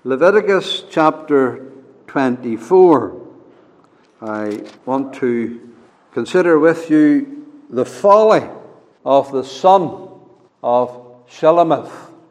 Leviticus chapter 24. I want to consider with you the folly of the son of Shelemith.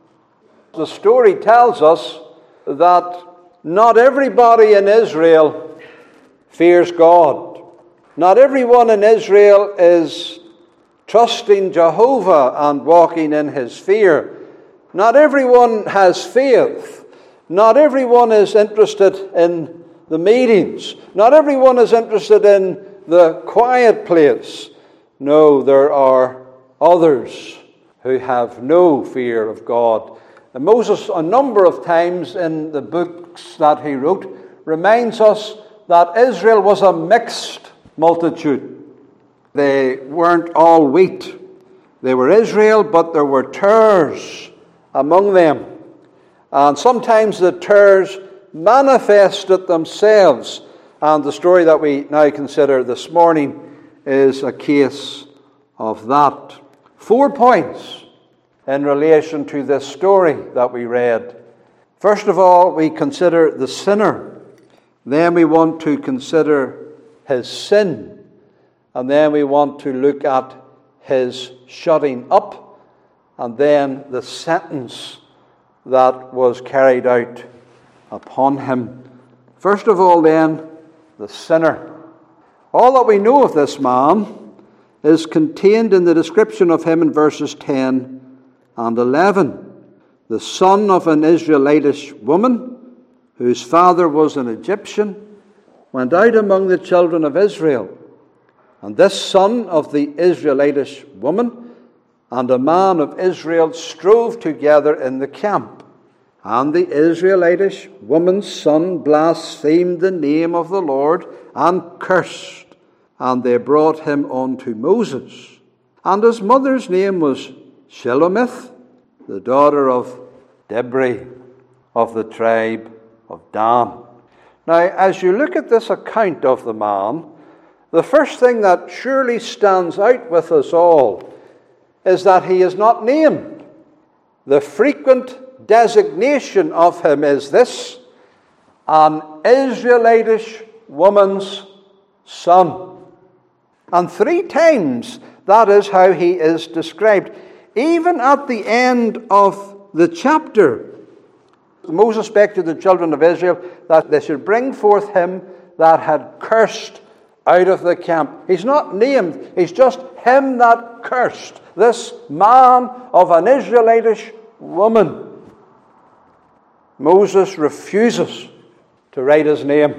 The story tells us that not everybody in Israel fears God. Not everyone in Israel is trusting Jehovah and walking in His fear. Not everyone has faith. Not everyone is interested in the meetings. Not everyone is interested in the quiet place. No, there are others who have no fear of God. And Moses, a number of times in the books that he wrote, reminds us that Israel was a mixed multitude. They weren't all wheat. They were Israel, but there were tares among them. And sometimes the tares manifested themselves. And the story that we now consider this morning is a case of that. 4 points in relation to this story that we read. First of all, we consider the sinner. Then we want to consider his sin. And then we want to look at his shutting up. And then the sentence that was carried out upon him. First of all, then, the sinner. All that we know of this man is contained in the description of him in verses 10 and 11. The son of an Israelitish woman, whose father was an Egyptian, went out among the children of Israel. And this son of the Israelitish woman and a man of Israel strove together in the camp. And the Israelitish woman's son blasphemed the name of the Lord and cursed. And they brought him unto Moses. And his mother's name was Shelomith, the daughter of Dibri, of the tribe of Dan. Now, as you look at this account of the man, the first thing that surely stands out with us all is that he is not named. The frequent designation of him is this: an Israelitish woman's son. And 3 times that is how he is described. Even at the end of the chapter, Moses spake to the children of Israel that they should bring forth him that had cursed out of the camp. He's not named. He's just him that cursed. This man of an Israelitish woman. Moses refuses to write his name.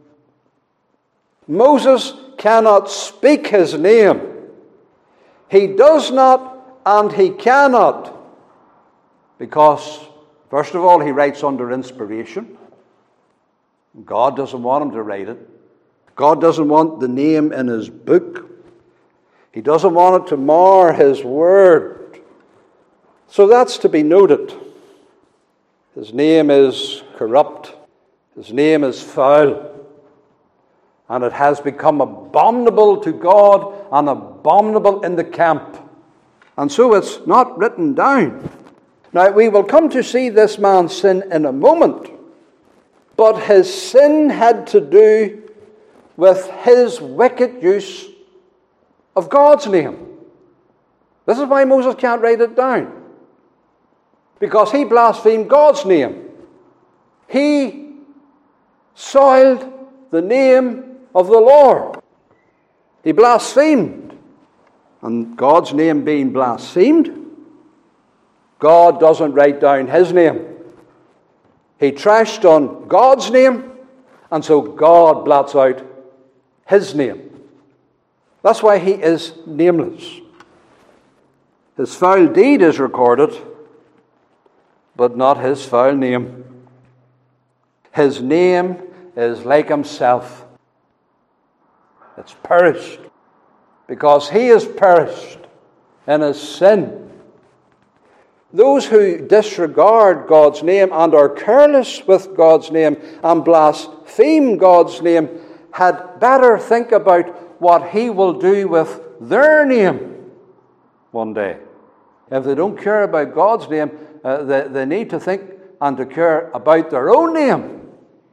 Moses cannot speak his name. He does not and he cannot, because, first of all, he writes under inspiration. God doesn't want him to write it. God doesn't want the name in his book. He doesn't want it to mar his word. So that's to be noted. His name is corrupt. His name is foul. And it has become abominable to God and abominable in the camp. And so it's not written down. Now, we will come to see this man's sin in a moment. But his sin had to do with his wicked use of God's name. This is why Moses can't write it down. Because he blasphemed God's name. He soiled the name of the Lord. He blasphemed. And God's name being blasphemed, God doesn't write down his name. He trashed on God's name, and so God blots out his name. That's why he is nameless. His foul deed is recorded, but not his foul name. His name is like himself. It's perished, because he is perished in his sin. Those who disregard God's name and are careless with God's name and blaspheme God's name had better think about what he will do with their name one day. If they don't care about God's name, they need to think and to care about their own name.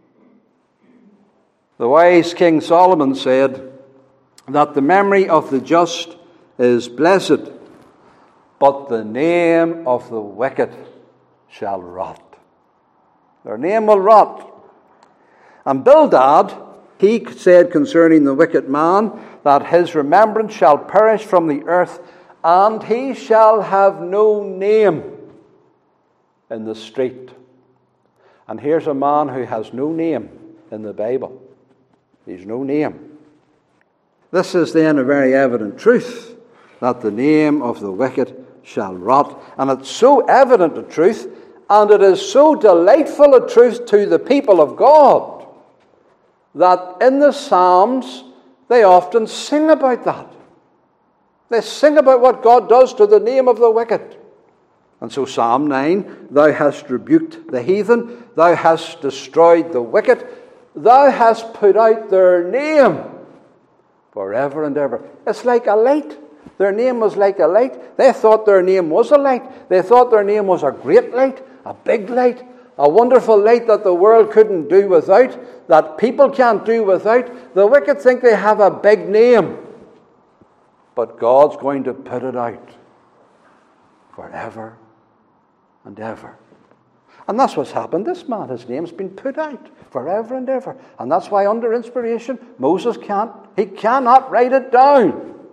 The wise King Solomon said that the memory of the just is blessed, but the name of the wicked shall rot. Their name will rot. And Bildad, he said concerning the wicked man, that his remembrance shall perish from the earth, and he shall have no name in the street. And here's a man who has no name in the Bible. He's no name. This is then a very evident truth, that the name of the wicked shall rot. And it's so evident a truth, and it is so delightful a truth to the people of God, that in the Psalms they often sing about that. They sing about what God does to the name of the wicked. And so Psalm 9, thou hast rebuked the heathen, thou hast destroyed the wicked, thou hast put out their name forever and ever. It's like a light. Their name was like a light. They thought their name was a light. They thought their name was a great light, a big light, a wonderful light that the world couldn't do without, that people can't do without. The wicked think they have a big name, but God's going to put it out forever and ever. And that's what's happened. This man, his name's been put out forever and ever. And that's why under inspiration, Moses cannot write it down.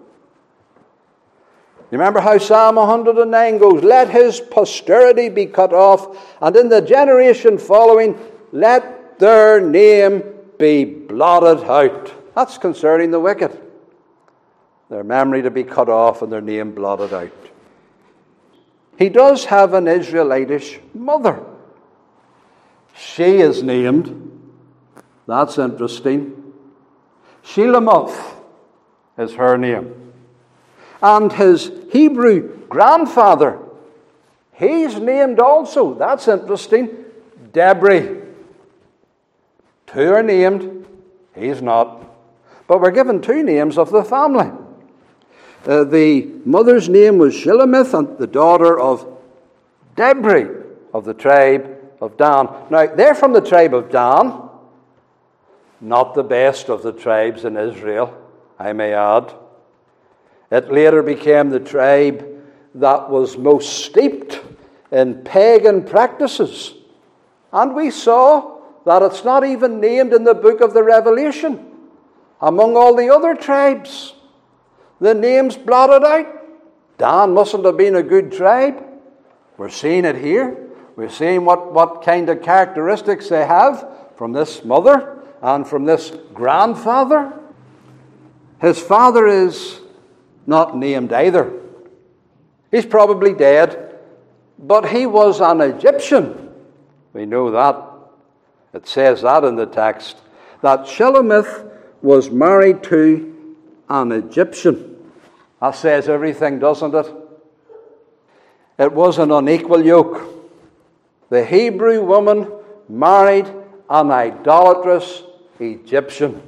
You remember how Psalm 109 goes, let his posterity be cut off, and in the generation following, let their name be blotted out. That's concerning the wicked. Their memory to be cut off and their name blotted out. He does have an Israelitish mother. She is named, that's interesting, Shelamoth is her name. And his Hebrew grandfather, he's named also, that's interesting, Debri. Two are named, he's not. But we're given two names of the family. The mother's name was Shelamoth, and the daughter of Debri of the tribe of Dan. Now, they're from the tribe of Dan, not the best of the tribes in Israel, I may add. It later became the tribe that was most steeped in pagan practices. And we saw that it's not even named in the book of the Revelation. Among all the other tribes, the name's blotted out. Dan mustn't have been a good tribe. We're seeing it here. We're seeing what kind of characteristics they have from this mother and from this grandfather. His father is not named either. He's probably dead, but he was an Egyptian. We know that. It says that in the text, that Shelamoth was married to an Egyptian. That says everything, doesn't it? It was an unequal yoke. The Hebrew woman married an idolatrous Egyptian.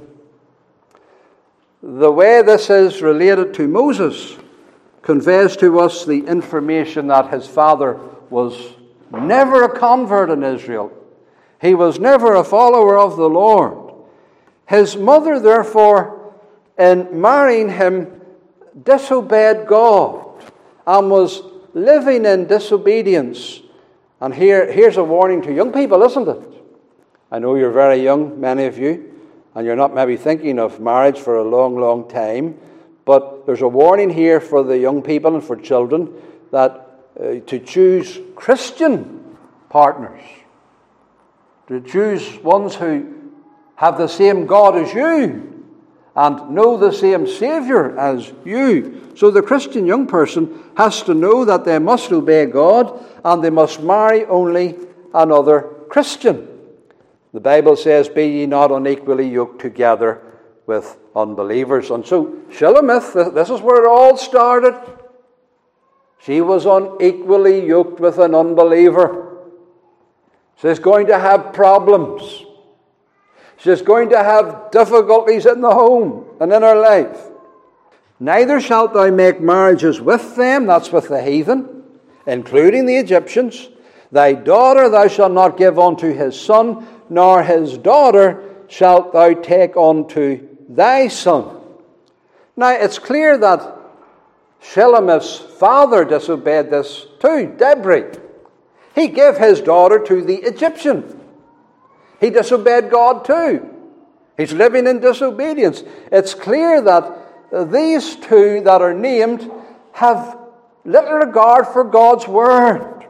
The way this is related to Moses conveys to us the information that his father was never a convert in Israel. He was never a follower of the Lord. His mother, therefore, in marrying him, disobeyed God and was living in disobedience. And here's a warning to young people, isn't it? I know you're very young, many of you, and you're not maybe thinking of marriage for a long, long time, but there's a warning here for the young people and for children that to choose Christian partners, to choose ones who have the same God as you and know the same Saviour as you. So the Christian young person has to know that they must obey God and they must marry only another Christian. The Bible says, be ye not unequally yoked together with unbelievers. And so Shelamoth, this is where it all started. She was unequally yoked with an unbeliever. She's going to have problems. She's going to have difficulties in the home and in her life. Neither shalt thou make marriages with them, that's with the heathen, including the Egyptians, Thy daughter thou shalt not give unto his son, nor his daughter shalt thou take unto thy son. Now, it's clear that Shelomith's father disobeyed this too, Debri. He gave his daughter to the Egyptian. He disobeyed God too. He's living in disobedience. It's clear that these two that are named have little regard for God's word.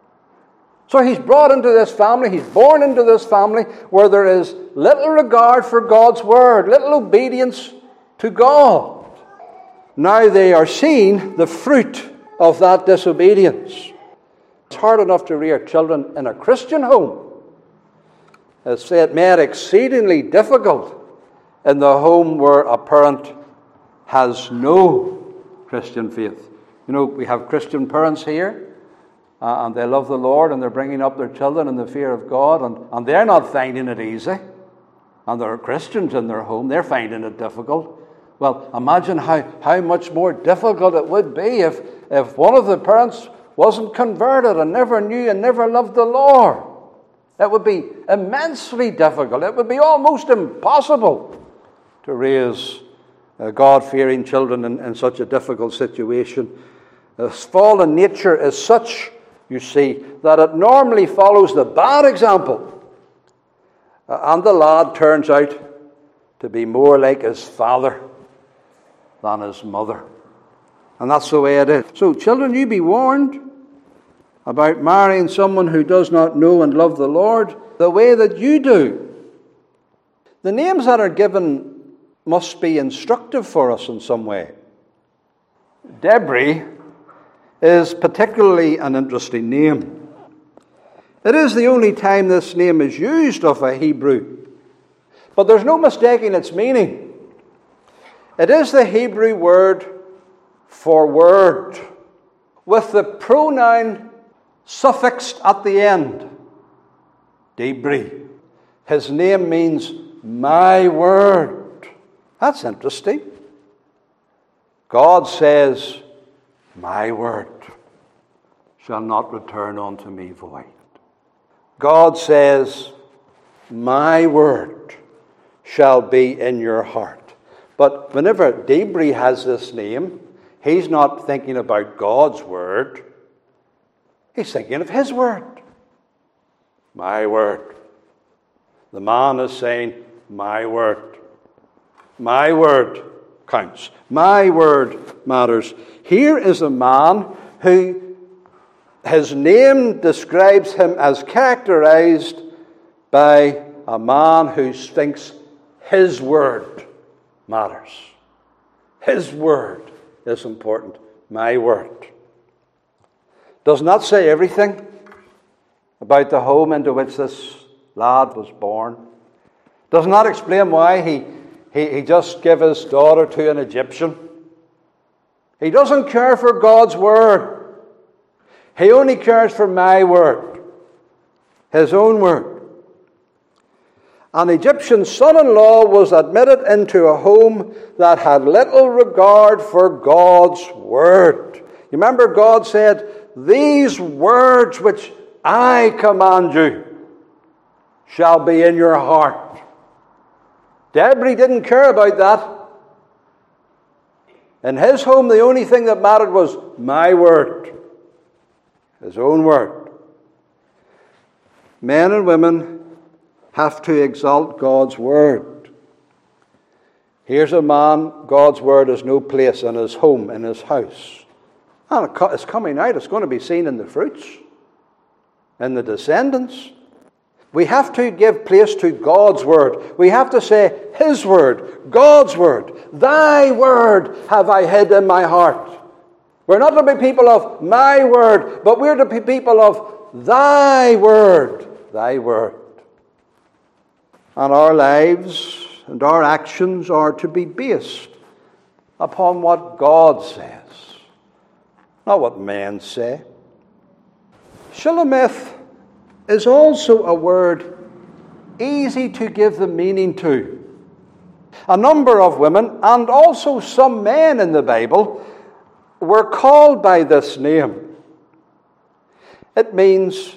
So he's brought into this family, he's born into this family where there is little regard for God's word, little obedience to God. Now they are seeing the fruit of that disobedience. It's hard enough to rear children in a Christian home. It's made exceedingly difficult in the home where a parent has no Christian faith. You know, we have Christian parents here, and they love the Lord, and they're bringing up their children in the fear of God, and they're not finding it easy. And there are Christians in their home, they're finding it difficult. Well, imagine how much more difficult it would be if one of the parents wasn't converted and never knew and never loved the Lord. It would be immensely difficult. It would be almost impossible to raise God-fearing children in such a difficult situation. This fallen nature is such, you see, that it normally follows the bad example. And the lad turns out to be more like his father than his mother. And that's the way it is. So, children, you be warned about marrying someone who does not know and love the Lord the way that you do. The names that are given must be instructive for us in some way. Debri is particularly an interesting name. It is the only time this name is used of a Hebrew. But there's no mistaking its meaning. It is the Hebrew word for word, with the pronoun suffixed at the end. Debri. His name means my word. That's interesting. God says, my word shall not return unto me void. God says, my word shall be in your heart. But whenever Debri has this name, he's not thinking about God's word. He's thinking of his word. My word. The man is saying, my word. My word counts. My word matters. Here is a man who, his name describes him as characterized by a man who thinks his word matters. His word is important. My word. Does not say everything about the home into which this lad was born. Does not explain why he just gave his daughter to an Egyptian. He doesn't care for God's word. He only cares for my word, his own word. An Egyptian son-in-law was admitted into a home that had little regard for God's word. You remember God said, these words which I command you shall be in your heart. Debri didn't care about that. In his home, the only thing that mattered was my word, his own word. Men and women have to exalt God's word. Here's a man, God's word has no place in his home, in his house. And it's coming out. It's going to be seen in the fruits, in the descendants. We have to give place to God's word. We have to say his word, God's word. Thy word have I hid in my heart. We're not to be people of my word, but we're to be people of thy word. Thy word. And our lives and our actions are to be based upon what God says, not what men say. Shelomith is also a word easy to give the meaning to. A number of women, and also some men in the Bible, were called by this name. It means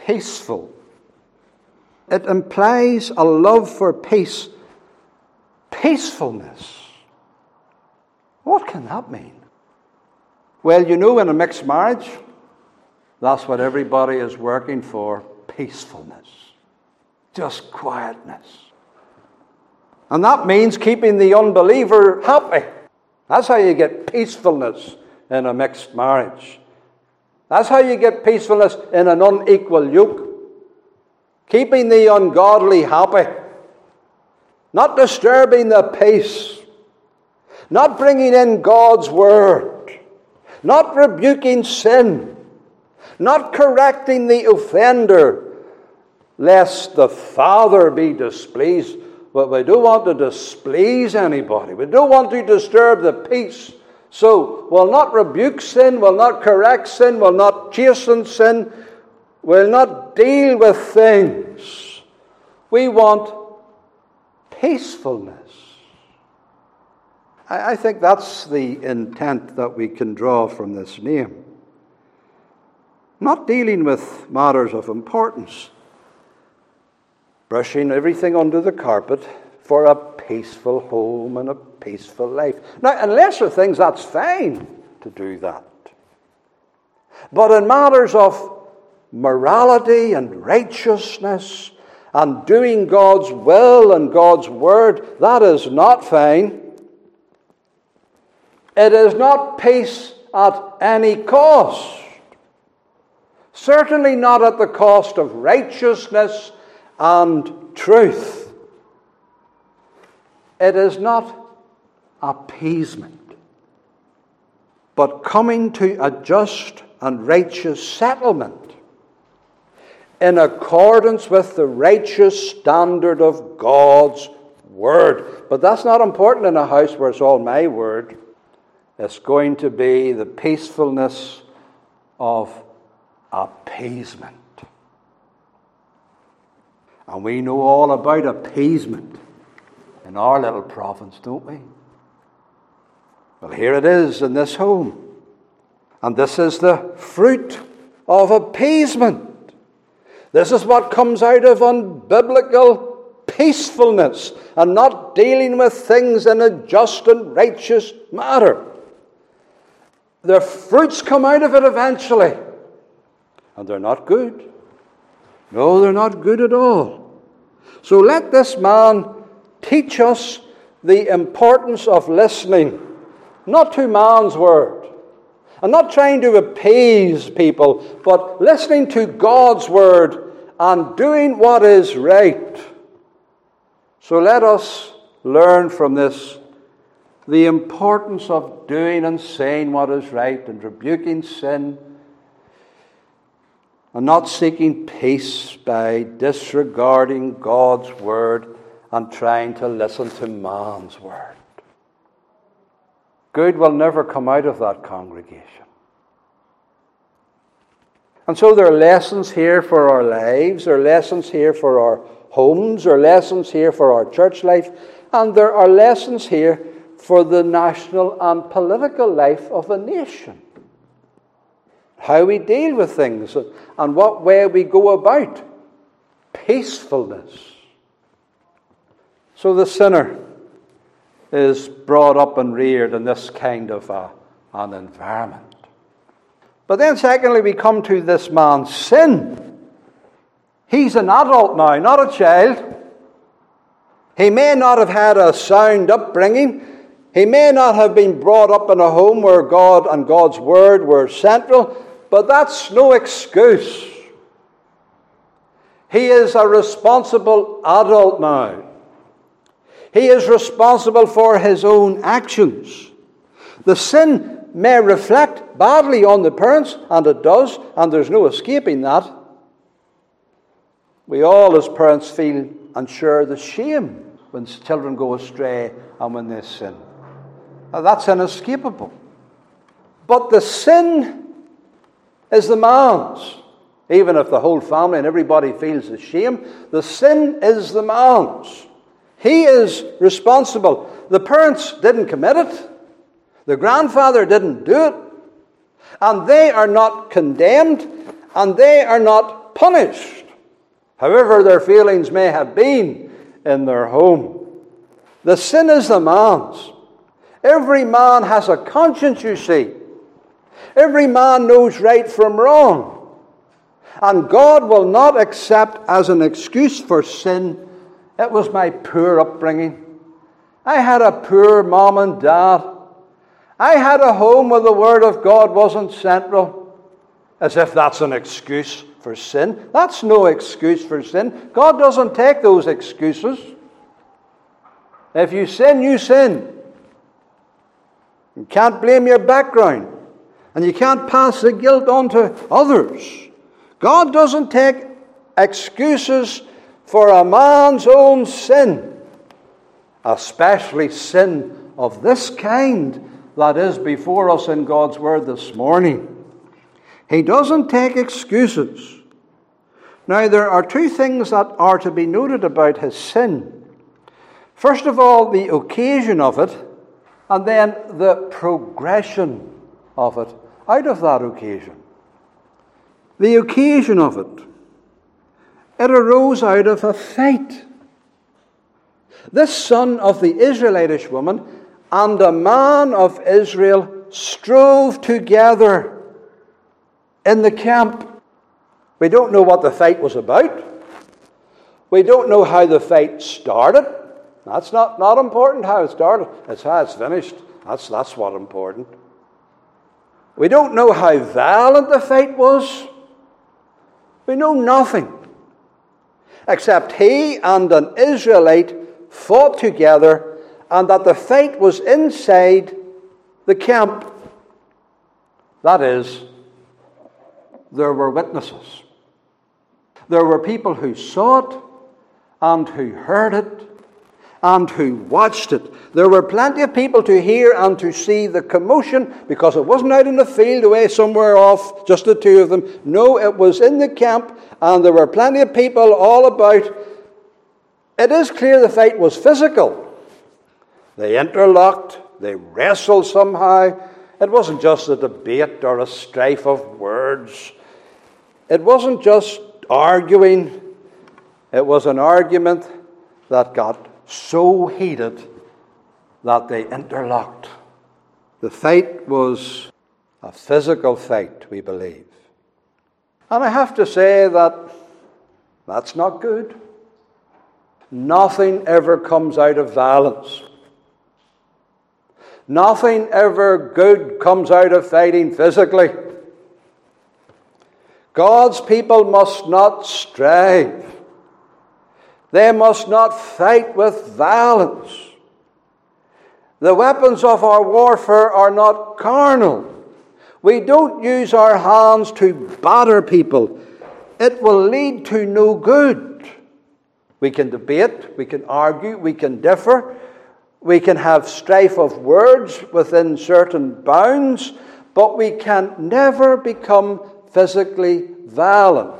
peaceful. It implies a love for peace. Peacefulness. What can that mean? Well, you know, in a mixed marriage, that's what everybody is working for. Peacefulness. Just quietness. And that means keeping the unbeliever happy. That's how you get peacefulness in a mixed marriage. That's how you get peacefulness in an unequal yoke. Keeping the ungodly happy. Not disturbing the peace. Not bringing in God's word. Not rebuking sin. Not correcting the offender, lest the Father be displeased. But we don't want to displease anybody. We don't want to disturb the peace. So we'll not rebuke sin, we'll not correct sin, we'll not chasten sin, we'll not deal with things. We want peacefulness. I think that's the intent that we can draw from this name. Not dealing with matters of importance. Brushing everything under the carpet for a peaceful home and a peaceful life. Now, in lesser things, that's fine to do that. But in matters of morality and righteousness and doing God's will and God's word, that is not fine. It is not peace at any cost. Certainly not at the cost of righteousness and truth. It is not appeasement, but coming to a just and righteous settlement in accordance with the righteous standard of God's word. But that's not important in a house where it's all my word. It's going to be the peacefulness of appeasement. And we know all about appeasement in our little province, don't we? Well, here it is in this home. And this is the fruit of appeasement. This is what comes out of unbiblical peacefulness and not dealing with things in a just and righteous manner. The fruits come out of it eventually. And they're not good. No, they're not good at all. So let this man teach us the importance of listening, not to man's word, and not trying to appease people, but listening to God's word and doing what is right. So let us learn from this the importance of doing and saying what is right and rebuking sin, and not seeking peace by disregarding God's word and trying to listen to man's word. Good will never come out of that congregation. And so there are lessons here for our lives, there are lessons here for our homes, there are lessons here for our church life, and there are lessons here for the national and political life of a nation. How we deal with things and what way we go about peacefulness. So the sinner is brought up and reared in this kind of an environment. But then secondly, we come to this man's sin. He's an adult now, not a child. He may not have had a sound upbringing. He may not have been brought up in a home where God and God's word were central. But that's no excuse. He is a responsible adult now. He is responsible for his own actions. The sin may reflect badly on the parents, and it does, and there's no escaping that. We all as parents feel and share the shame when children go astray and when they sin. Now, that's inescapable. But the sin is the man's. Even if the whole family and everybody feels the shame, the sin is the man's. He is responsible. The parents didn't commit it. The grandfather didn't do it. And they are not condemned. And they are not punished, however their feelings may have been in their home. The sin is the man's. Every man has a conscience, you see. Every man knows right from wrong. And God will not accept as an excuse for sin, it was my poor upbringing. I had a poor mom and dad. I had a home where the Word of God wasn't central. As if that's an excuse for sin. That's no excuse for sin. God doesn't take those excuses. If you sin, you sin. You can't blame your background. And you can't pass the guilt on to others. God doesn't take excuses for a man's own sin. Especially sin of this kind that is before us in God's Word this morning. He doesn't take excuses. Now, there are two things that are to be noted about his sin. First of all, the occasion of it, and then the progression of it out of that occasion. The occasion of it. It arose out of a fight. This son of the Israelitish woman and a man of Israel strove together in the camp. We don't know what the fight was about. We don't know how the fight started. That's not important how it started. It's how it's finished. That's what's important. We don't know how violent the fight was. We know nothing. Except he and an Israelite fought together, and that the fight was inside the camp. That is, there were witnesses. There were people who saw it, and who heard it, and who watched it. There were plenty of people to hear and to see the commotion, because it wasn't out in the field away somewhere off, just the two of them. No, it was in the camp, and there were plenty of people all about. It is clear the fight was physical. They interlocked, they wrestled somehow. It wasn't just a debate or a strife of words. It wasn't just arguing. It was an argument that got so heated that they interlocked. The fight was a physical fight, we believe. And I have to say that that's not good. Nothing ever comes out of violence. Nothing ever good comes out of fighting physically. God's people must not strive. They must not fight with violence. The weapons of our warfare are not carnal. We don't use our hands to batter people. It will lead to no good. We can debate, we can argue, we can differ. We can have strife of words within certain bounds, but we can never become physically violent.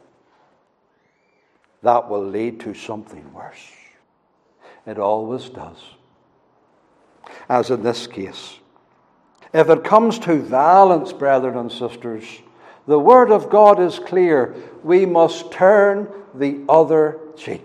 That will lead to something worse. It always does. As in this case. If it comes to violence, brethren and sisters, the Word of God is clear. We must turn the other cheek.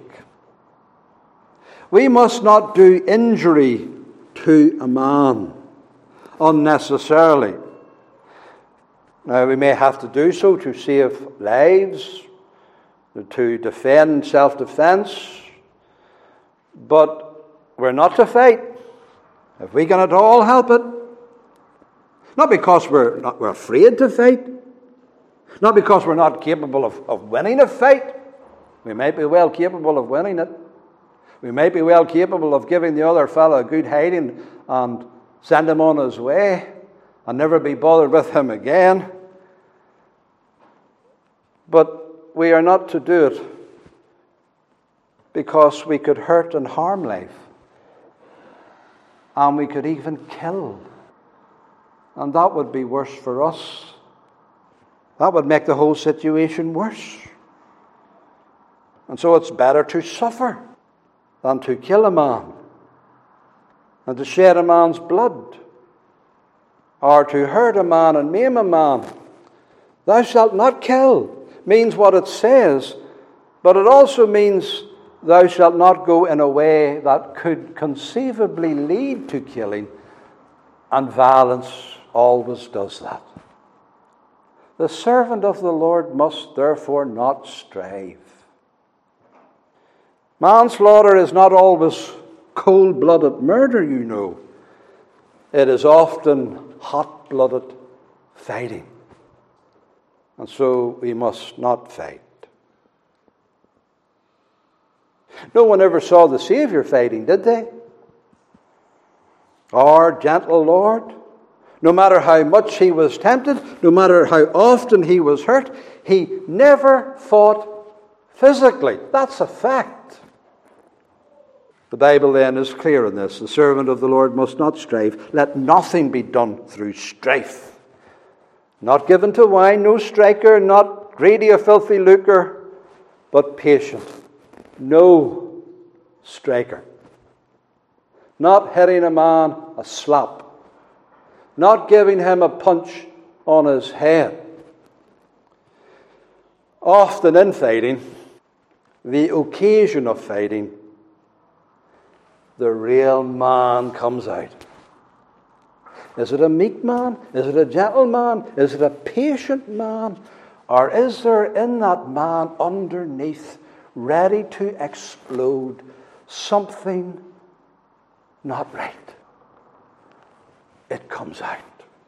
We must not do injury to a man unnecessarily. Now, we may have to do so to save lives, to defend self-defense, but we're not to fight if we can at all help it. Not because we're afraid to fight, not because we're not capable of winning a fight. We might be well capable of winning it. We might be well capable of giving the other fellow a good hiding and send him on his way and never be bothered with him again. But we are not to do it because we could hurt and harm life. And we could even kill. And that would be worse for us. That would make the whole situation worse. And so it's better to suffer than to kill a man and to shed a man's blood or to hurt a man and maim a man. Thou shalt not kill. means what it says, but it also means thou shalt not go in a way that could conceivably lead to killing, and violence always does that. The servant of the Lord must therefore not strive. Manslaughter is not always cold-blooded murder, you know. It is often hot-blooded fighting. And so we must not fight. No one ever saw the Savior fighting, did they? Our gentle Lord, no matter how much he was tempted, no matter how often he was hurt, he never fought physically. That's a fact. The Bible then is clear on this. The servant of the Lord must not strive. Let nothing be done through strife. Not given to wine, no striker, not greedy or filthy lucre, but patient. No striker. Not hitting a man a slap. Not giving him a punch on his head. Often in fighting, the occasion of fighting, the real man comes out. Is it a meek man? Is it a gentle man? Is it a patient man? Or is there in that man underneath, ready to explode, something not right? It comes out.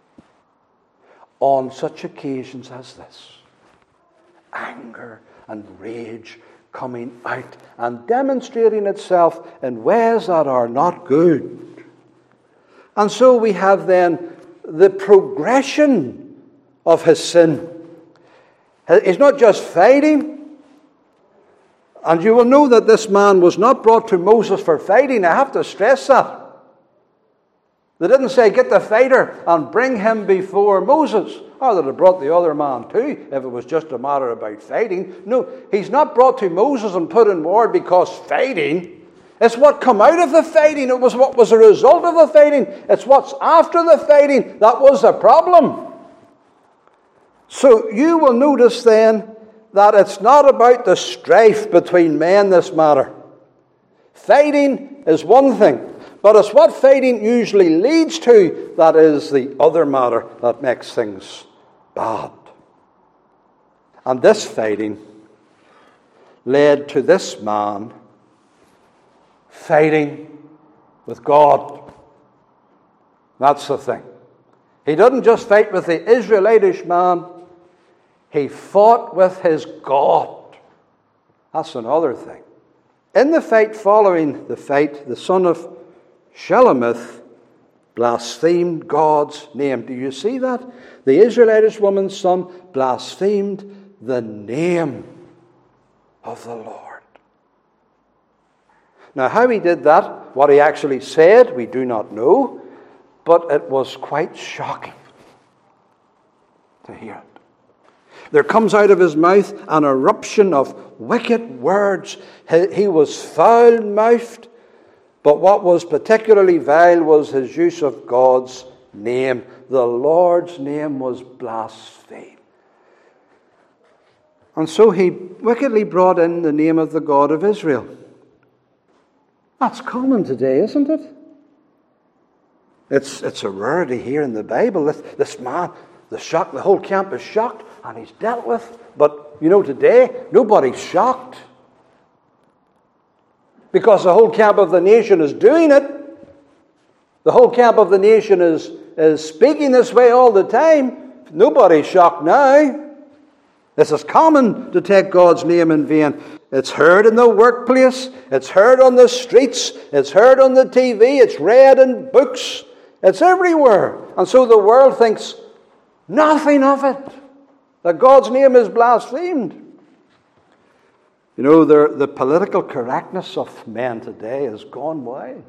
On such occasions as this, anger and rage coming out and demonstrating itself in ways that are not good. And so we have then the progression of his sin. He's not just fighting. And you will know that this man was not brought to Moses for fighting. I have to stress that. They didn't say, get the fighter and bring him before Moses. Or they'd have brought the other man too, if it was just a matter about fighting. No, he's not brought to Moses and put in ward because fighting. It's what come out of the fighting. It was what was a result of the fighting. It's what's after the fighting that was the problem. So you will notice then that it's not about the strife between men, this matter. Fighting is one thing. But it's what fighting usually leads to that is the other matter that makes things bad. And this fighting led to this man fighting with God. That's the thing. He didn't just fight with the Israelitish man. He fought with his God. That's another thing. In the fight following the fight, the son of Shelemith blasphemed God's name. Do you see that? The Israelitish woman's son blasphemed the name of the Lord. Now, how he did that, what he actually said, we do not know, but it was quite shocking to hear it. There comes out of his mouth an eruption of wicked words. He was foul-mouthed. But what was particularly vile was his use of God's name. The Lord's name was blasphemed. And so he wickedly brought in the name of the God of Israel. That's common today, isn't it? It's a rarity here in the Bible. This man, the whole camp is shocked, and he's dealt with. But, you know, today, nobody's shocked. Because the whole camp of the nation is doing it. The whole camp of the nation is speaking this way all the time. Nobody's shocked now. This is common to take God's name in vain. It's heard in the workplace. It's heard on the streets. It's heard on the TV. It's read in books. It's everywhere. And so the world thinks nothing of it. That God's name is blasphemed. You know, the political correctness of men today has gone wild.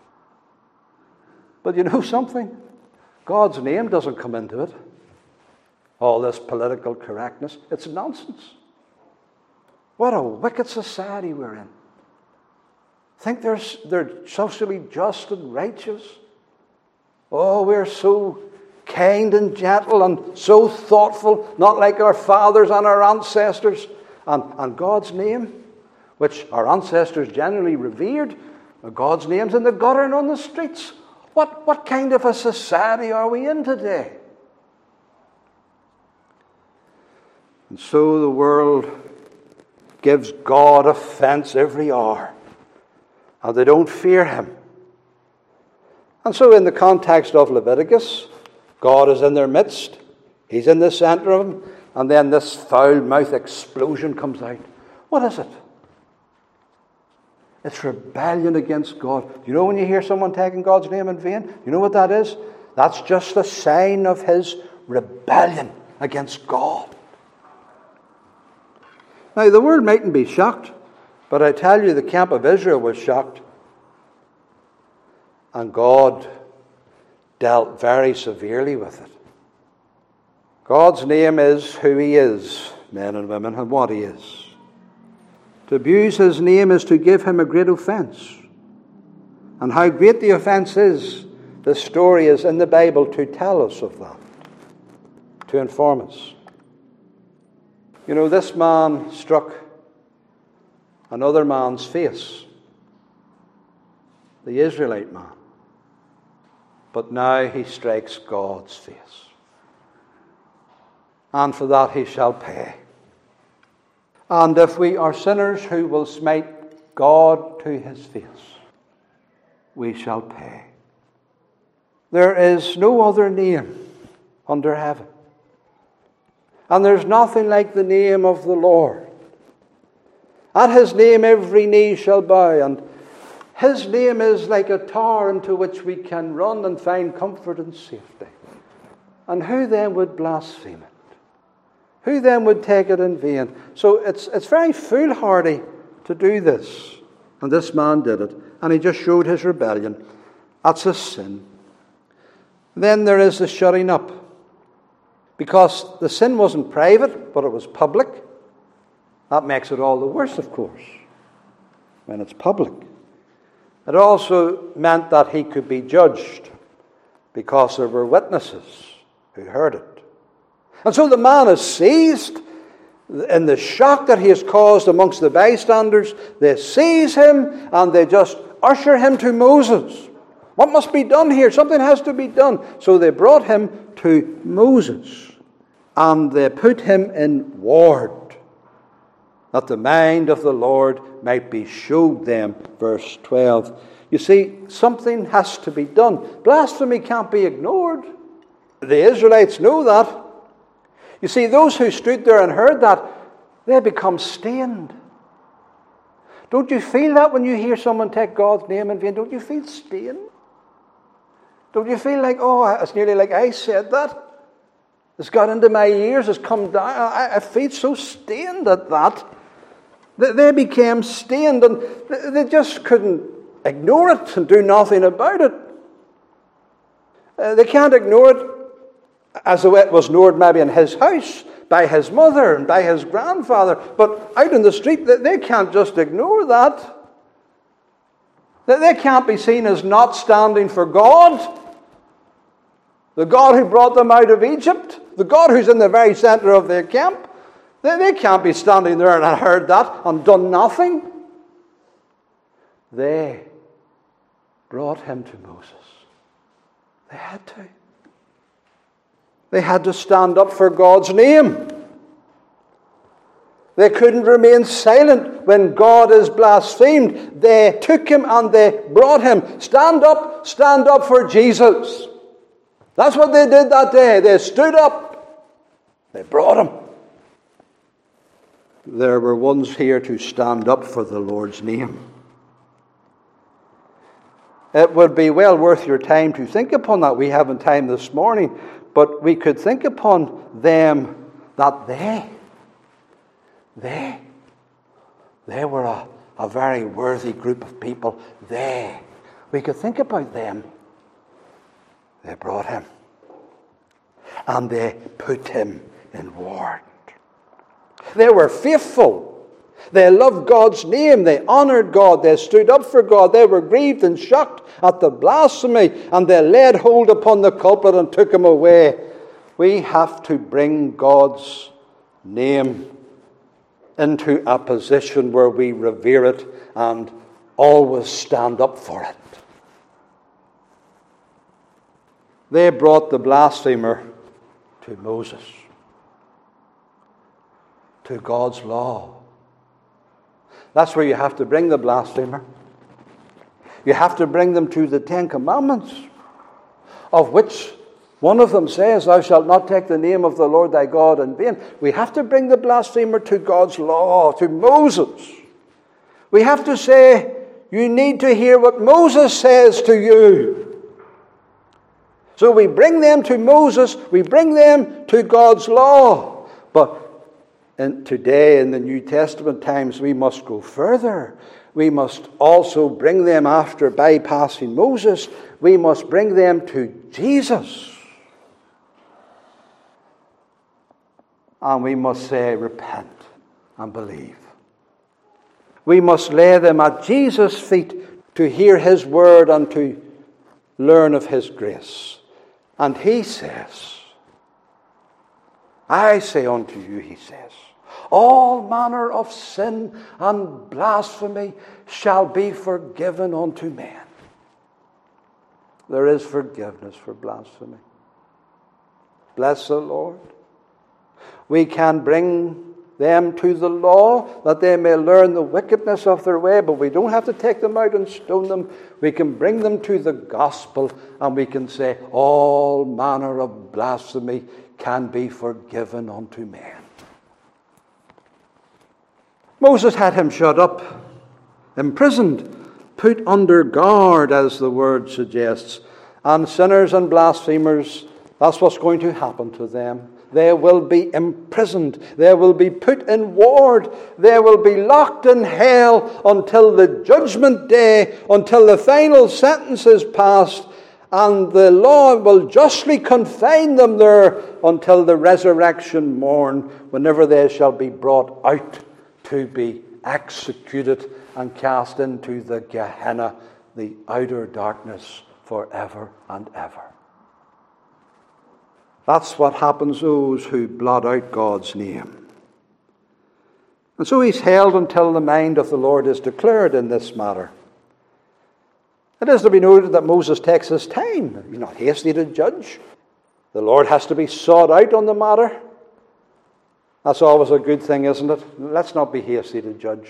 But you know something? God's name doesn't come into it. All this political correctness, it's nonsense. What a wicked society we're in. Think they're socially just and righteous. Oh, we're so kind and gentle and so thoughtful, not like our fathers and our ancestors. And God's name, which our ancestors generally revered, God's name's in the gutter and on the streets. What kind of a society are we in today? And so the world gives God offense every hour, and they don't fear him. And so in the context of Leviticus, God is in their midst. He's in the center of them. And then this foul-mouthed explosion comes out. What is it? It's rebellion against God. Do you know when you hear someone taking God's name in vain? You know what that is? That's just a sign of his rebellion against God. Now, the world mightn't be shocked, but I tell you, the camp of Israel was shocked. And God dealt very severely with it. God's name is who he is, men and women, and what he is. To abuse his name is to give him a great offense. And how great the offense is, the story is in the Bible to tell us of that, to inform us. You know, this man struck another man's face, the Israelite man. But now he strikes God's face. And for that he shall pay. And if we are sinners who will smite God to his face, we shall pay. There is no other name under heaven. And there's nothing like the name of the Lord. At his name every knee shall bow, and his name is like a tower into which we can run and find comfort and safety. And who then would blaspheme it? Who then would take it in vain? So it's very foolhardy to do this. And this man did it. And he just showed his rebellion. That's a sin. Then there is the shutting up. Because the sin wasn't private, but it was public. That makes it all the worse, of course, when it's public. It also meant that he could be judged because there were witnesses who heard it. And so the man is seized in the shock that he has caused amongst the bystanders. They seize him and they just usher him to Moses. What must be done here? Something has to be done. So they brought him to Moses and they put him in ward, that the mind of the Lord might be showed them. Verse 12. You see, something has to be done. Blasphemy can't be ignored. The Israelites know that. You see, those who stood there and heard that, they become stained. Don't you feel that when you hear someone take God's name in vain? Don't you feel stained? Don't you feel like, oh, it's nearly like I said that? It's got into my ears, it's come down. I feel so stained at that. They became stained and they just couldn't ignore it and do nothing about it. They can't ignore it as though it was ignored maybe in his house, by his mother and by his grandfather. But out in the street, they can't just ignore that. They can't be seen as not standing for God. The God who brought them out of Egypt. The God who's in the very center of their camp. They can't be standing there and heard that and done nothing. They brought him to Moses. They had to. They had to stand up for God's name. They couldn't remain silent when God is blasphemed. They took him and they brought him. Stand up for Jesus. That's what they did that day. They stood up. They brought him. There were ones here to stand up for the Lord's name. It would be well worth your time to think upon that. We haven't time this morning, but we could think upon them that they were a very worthy group of people. We could think about them. They brought him and they put him in ward. They were faithful. They loved God's name. They honored God. They stood up for God. They were grieved and shocked at the blasphemy, and they laid hold upon the culprit and took him away. We have to bring God's name into a position where we revere it and always stand up for it. They brought the blasphemer to Moses, to God's law. That's where you have to bring the blasphemer. You have to bring them to the Ten Commandments, of which one of them says, "Thou shalt not take the name of the Lord thy God in vain." We have to bring the blasphemer to God's law, to Moses. We have to say, you need to hear what Moses says to you. So we bring them to Moses, we bring them to God's law. But today in the New Testament times, we must go further. We must also bring them, after bypassing Moses, we must bring them to Jesus. And we must say, repent and believe. We must lay them at Jesus' feet to hear his word and to learn of his grace. And he says, I say unto you, he says, all manner of sin and blasphemy shall be forgiven unto men. There is forgiveness for blasphemy. Bless the Lord. We can bring them to the law that they may learn the wickedness of their way, but we don't have to take them out and stone them. We can bring them to the gospel and we can say all manner of blasphemy can be forgiven unto men. Moses had him shut up, imprisoned, put under guard, as the word suggests. And sinners and blasphemers, that's what's going to happen to them. They will be imprisoned. They will be put in ward. They will be locked in hell until the judgment day, until the final sentence is passed, and the law will justly confine them there until the resurrection morn, whenever they shall be brought out to be executed and cast into the Gehenna, the outer darkness, forever and ever. That's what happens to those who blot out God's name. And so he's held until the mind of the Lord is declared in this matter. It is to be noted that Moses takes his time. He's not hasty to judge. The Lord has to be sought out on the matter. That's always a good thing, isn't it? Let's not be hasty to judge.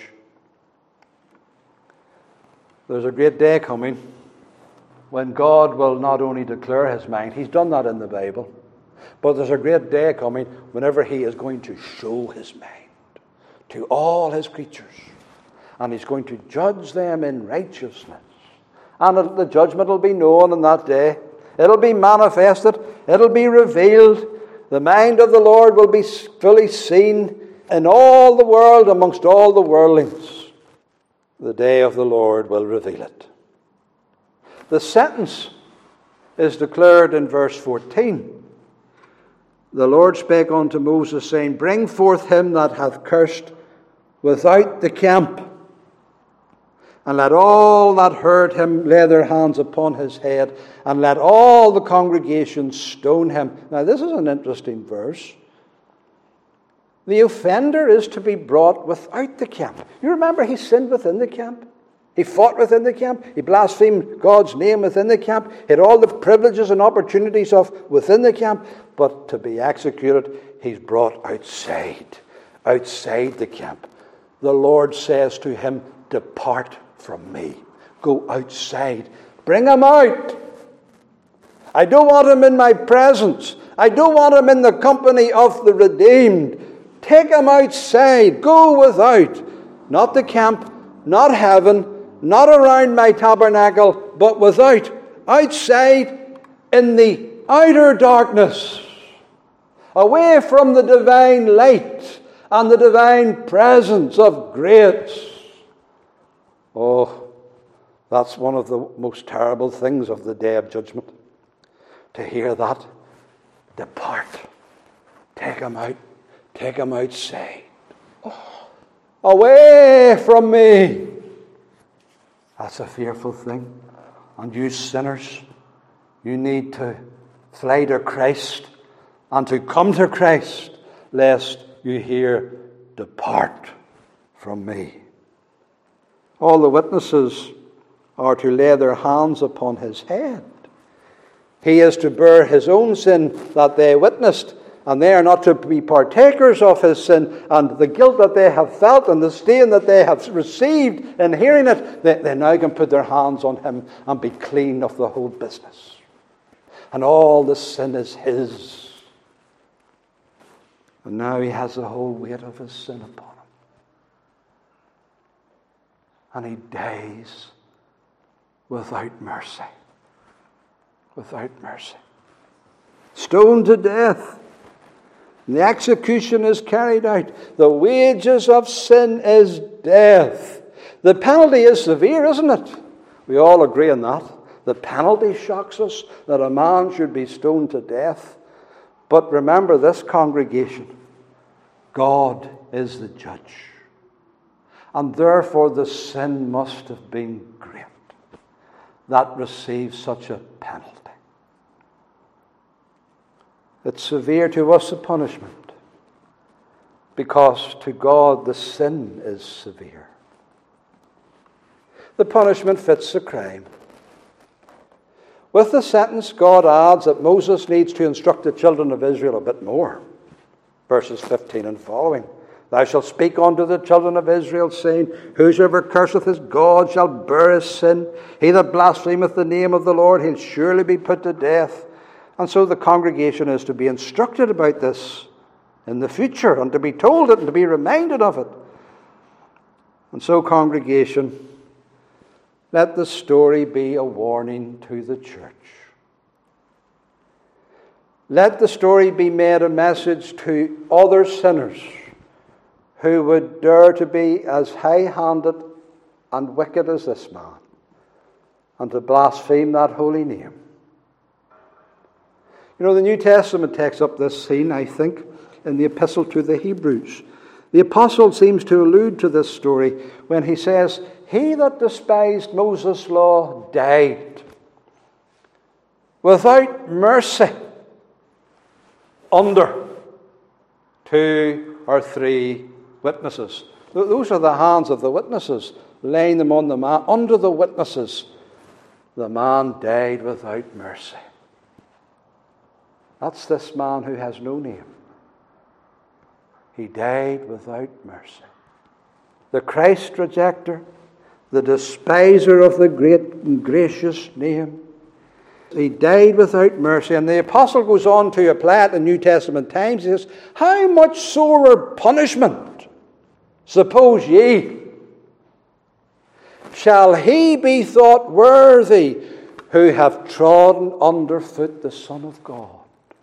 There's a great day coming when God will not only declare his mind, he's done that in the Bible, but there's a great day coming whenever he is going to show his mind to all his creatures. And he's going to judge them in righteousness. And the judgment will be known on that day. It'll be manifested. It'll be revealed. The mind of the Lord will be fully seen in all the world, amongst all the worldlings. The day of the Lord will reveal it. The sentence is declared in verse 14. The Lord spake unto Moses, saying, bring forth him that hath cursed without the camp, and let all that heard him lay their hands upon his head, and let all the congregation stone him. Now this is an interesting verse. The offender is to be brought without the camp. You remember he sinned within the camp. He fought within the camp. He blasphemed God's name within the camp. He had all the privileges and opportunities of within the camp. But to be executed, he's brought outside the camp. The Lord says to him, depart from me. Go outside. Bring him out. I don't want him in my presence. I don't want him in the company of the redeemed. Take him outside. Go without. Not the camp, not heaven, not around my tabernacle, but without. Outside in the outer darkness. Away from the divine light and the divine presence of grace. Oh, that's one of the most terrible things of the day of judgment. To hear that. Depart. Take him out. Take him outside. Oh, Away from me. That's a fearful thing. And you sinners, you need to fly to Christ and to come to Christ, lest you hear, depart from me. All the witnesses are to lay their hands upon his head. He is to bear his own sin that they witnessed, and they are not to be partakers of his sin and the guilt that they have felt and the stain that they have received in hearing it. They now can put their hands on him and be clean of the whole business. And all the sin is his. And now he has the whole weight of his sin upon him. And he dies without mercy. Without mercy. Stoned to death. And the execution is carried out. The wages of sin is death. The penalty is severe, isn't it? We all agree on that. The penalty shocks us, that a man should be stoned to death. But remember this, congregation. God is the judge. And therefore the sin must have been great that receives such a penalty. It's severe to us, the punishment, because to God the sin is severe. The punishment fits the crime. With the sentence, God adds that Moses needs to instruct the children of Israel a bit more. Verses 15 and following. Thou shalt speak unto the children of Israel, saying, Whosoever curseth his God shall bear his sin. He that blasphemeth the name of the Lord, he'll surely be put to death. And so the congregation is to be instructed about this in the future, and to be told it and to be reminded of it. And so, congregation, let the story be a warning to the church. Let the story be made a message to other sinners who would dare to be as high-handed and wicked as this man, and to blaspheme that holy name. You know, the New Testament takes up this scene, I think, in the Epistle to the Hebrews. The apostle seems to allude to this story when he says, He that despised Moses' law died without mercy under 2 or 3 witnesses. Those are the hands of the witnesses, laying them on the man. Under the witnesses, the man died without mercy. That's this man who has no name. He died without mercy. The Christ rejecter, the despiser of the great and gracious name. He died without mercy. And the apostle goes on to apply it in New Testament times. He says, How much sorer punishment, suppose ye, shall he be thought worthy who have trodden under foot the Son of God,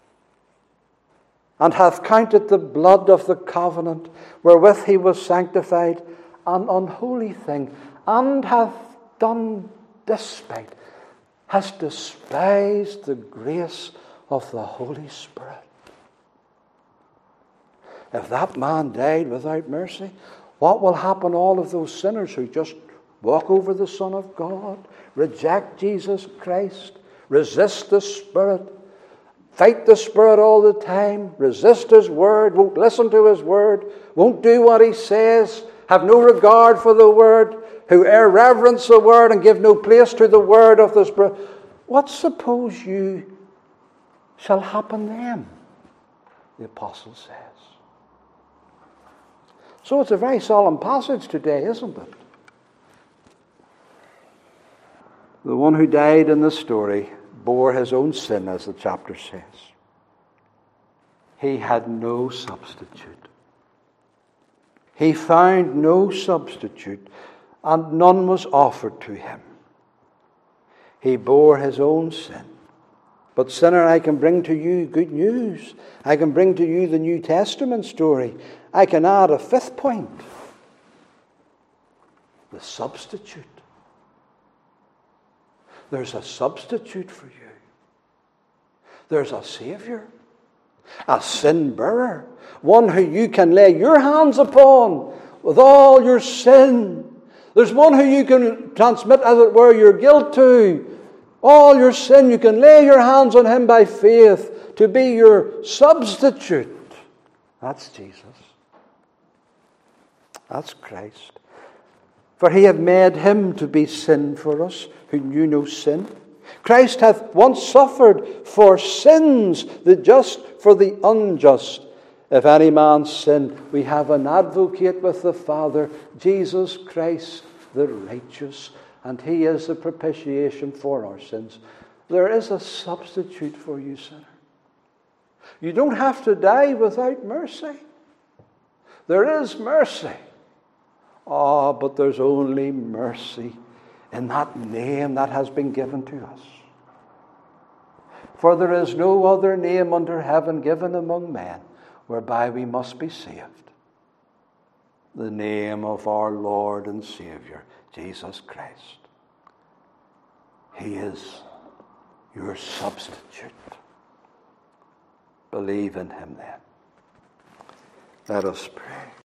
and hath counted the blood of the covenant wherewith he was sanctified an unholy thing, and hath done despite, has despised the grace of the Holy Spirit. If that man died without mercy, what will happen to all of those sinners who just walk over the Son of God, reject Jesus Christ, resist the Spirit, fight the Spirit all the time, resist His Word, won't listen to His Word, won't do what He says, have no regard for the Word, who irreverence the Word and give no place to the Word of the Spirit? What suppose you shall happen then? The apostle says. So it's a very solemn passage today, isn't it? The one who died in the story bore his own sin, as the chapter says. He had no substitute. He found no substitute, and none was offered to him. He bore his own sin. But sinner, I can bring to you good news. I can bring to you the New Testament story. I can add a 5th point. The substitute. There's a substitute for you. There's a Savior, a sin bearer, one who you can lay your hands upon, with all your sin. There's one who you can transmit, as it were, your guilt to. All your sin, you can lay your hands on him by faith to be your substitute. That's Jesus. That's Christ. For he hath made him to be sin for us, who knew no sin. Christ hath once suffered for sins, the just for the unjust. If any man sin, we have an advocate with the Father, Jesus Christ the righteous, and he is the propitiation for our sins. There is a substitute for you, sinner. You don't have to die without mercy. There is mercy. But there's only mercy in that name that has been given to us. For there is no other name under heaven given among men whereby we must be saved. The name of our Lord and Savior, Jesus Christ. He is your substitute. Believe in him then. Let us pray.